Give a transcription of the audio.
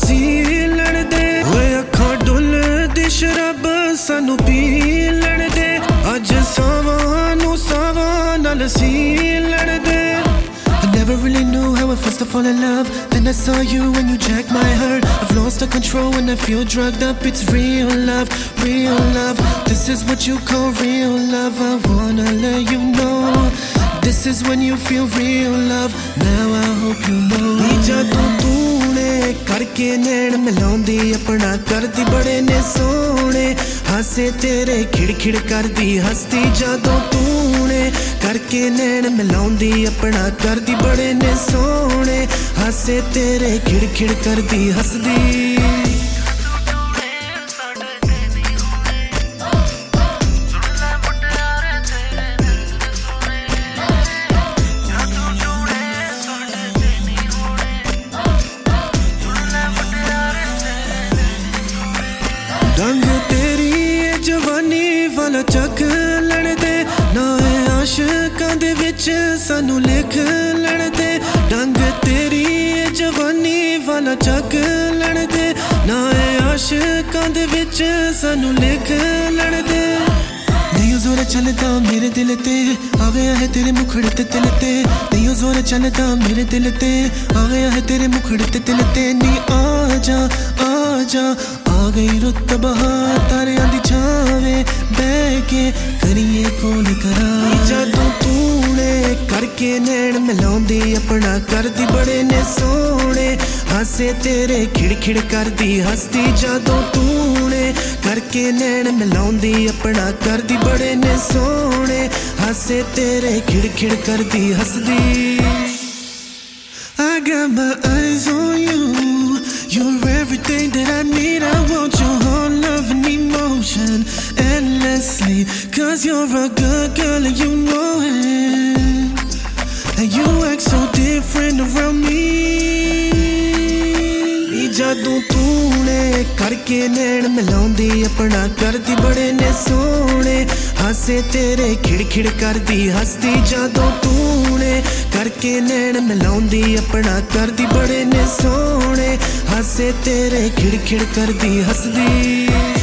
सी लड़ दे ओए अखां डुल दी शराब सानू पी लड़ दे अज सावां नू सावां नाल सी लड़ दे I never really knew how it feels to fall in love. Then I saw you when you jacked my heart. I've lost the control when I feel drugged up. It's real love, real love. This is what you call real love. I wanna let you know this is when you feel real love. Now I hope you know. जदों तूने करके नैन मिलाउंदी अपना करदी बड़े ने सोने हासे तेरे खिड़ करदी हस्ती जदों तूने करके नैन मिलाउंदी अपना करदी बड़े ने सोने हासे तेरे खिड़ करदी हसदी रंग तेरी जवानी वाला चक लड़ दे ना आशिकां दे विच सानू लिख लड़ दे रंग तेरी जवानी वाला चक लड़ दे ना आशिकां दे विच सानू लिख लड़ दे नहीं जोर चलता मेरे दिल ते आ गया है तेरे मुखड़े ते दिल ते नहीं जोर चलता मेरे दिल ते आ गया है तेरे मुखड़े ते दिल ते नी आ जा आ गई रुत बहार तारियां दी छावे बह के करिए कौन कराई जदों तूने करके नैन मिलाउंदी अपना करदी बड़े ने सोने हासे तेरे खिड़ करदी हसदी जदों तूने करके नैन मिलाउंदी अपना करदी बड़े ने सोने हासे तेरे खिड़ करदी हसदी I got my eyes on you. You're everything that I need. I want your whole love and emotion endlessly. Cause you're a good girl and you know it. And you act so different around me. जदों तूने करके नैन मिलाउंदी अपना करदी बड़े ने सोने हासे तेरे खिड़ करदी हसदी जदों तूने करके नैन मिलाउंदी अपना करदी बड़े ने सोने हासे तेरे खिड़ करदी हसदी